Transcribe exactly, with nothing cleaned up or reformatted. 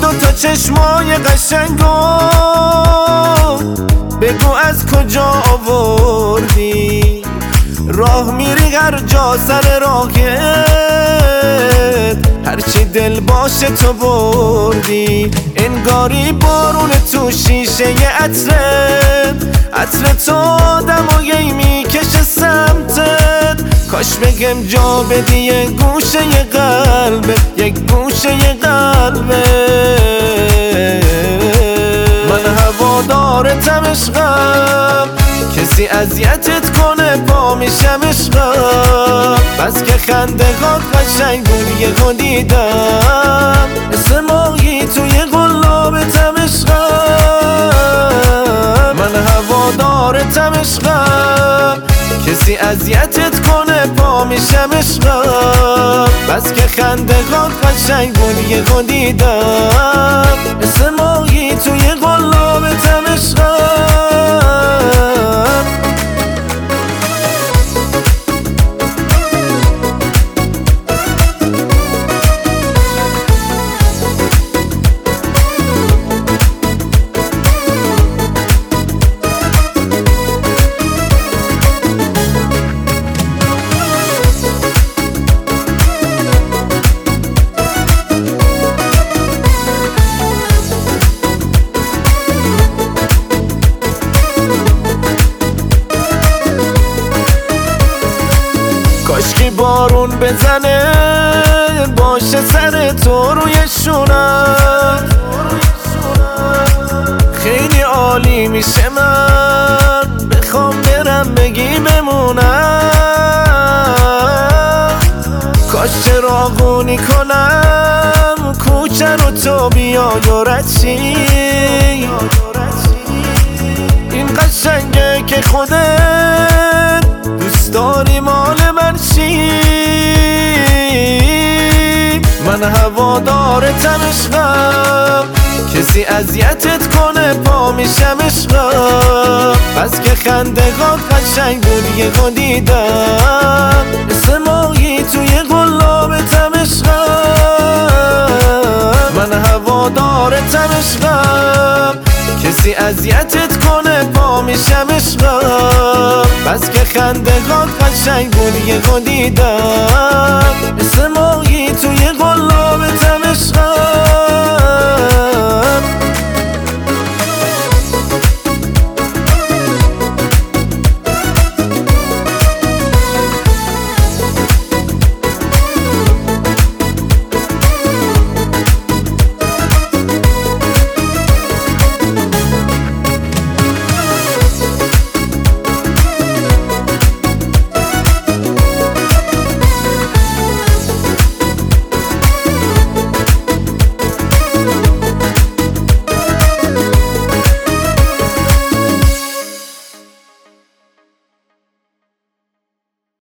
دوتا چشمای قشنگو بگو از کجا آوردی، راه میری هر جا سر راهت، هرچی دل باشه تو بردی. انگاری بارون تو شیشه ی عطرت، عطر تو آدمایی میکشه سمتت. کاش بگم جا بدی یه گوشه ی قلبت، یک گوشه ی قلبت. من هوادارتم عشقم، کسی اذیتت کنه پا میشم عشقم. بس که خنده هات قشنگ بود یهو دیدم، مثل ماهی توی قلابتم عشقم. من هوادارتم عشقم، کسی اذیتت کنه پا میشم عشقم. بس که خنده هات قشنگ بود یهو دیدم، مثل ماهی توی قلابتم عشقم. کاشکی بارون بزنه باشه سر تو روی شونم، خیلی عالی میشه من بخوام برم بگی بمونم. کاش چراغونی کنم کوچه رو تو بیای و رد شی، این قشنگه که خودت دوست داری مال من چی. من هوادارتم عشقم، کسی اذیتت کنه پا میشم عشقم. بس که خنده هات قشنگ بود یهو دیدم، مثل ماهی توی قلابتم عشقم. من هوادارتم عشقم، کسی اذیتت کنه پا میشم عشقم. بس که خنده هات قشنگ بود یهو دیدم، مثل ماهی توی قلابتم